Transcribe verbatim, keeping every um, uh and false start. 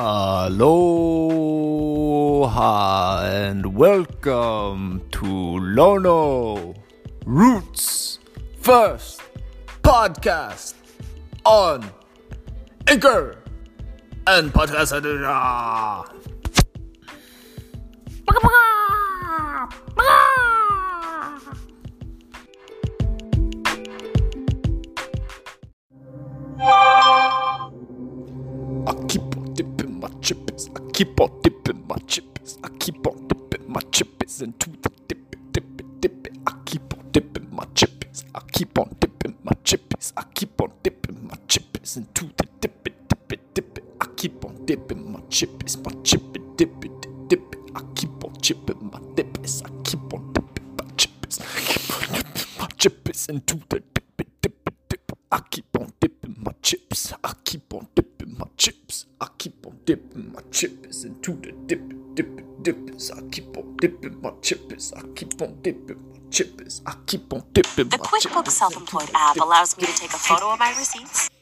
Aloha and welcome to Lono Roots First Podcast on Anchor and Podcast Addict. I keep on dipping my chips. I keep on dipping my chips. I keep on dipping my chips into the dip it, dip it, dip it. I keep on dipping my chips. I keep on dipping my chips. I keep on dipping my chips into the dip it, dip it, dip it. I keep on dipping my chips, my chip it, dip it, dip it. I keep on chipping my dips. I keep on dipping my chips. I keep on dipping my chips into the dip it, dip it, dip it. I keep on dipping my chips. I keep on dipping my chips. I keep on dipping my chips into the dip it, dip it, dip it. I keep on dipping my chips. I keep on dipping my chips. I keep on dipping The my chips. QuickBooks Self-Employed app allows me to take a photo of my receipts,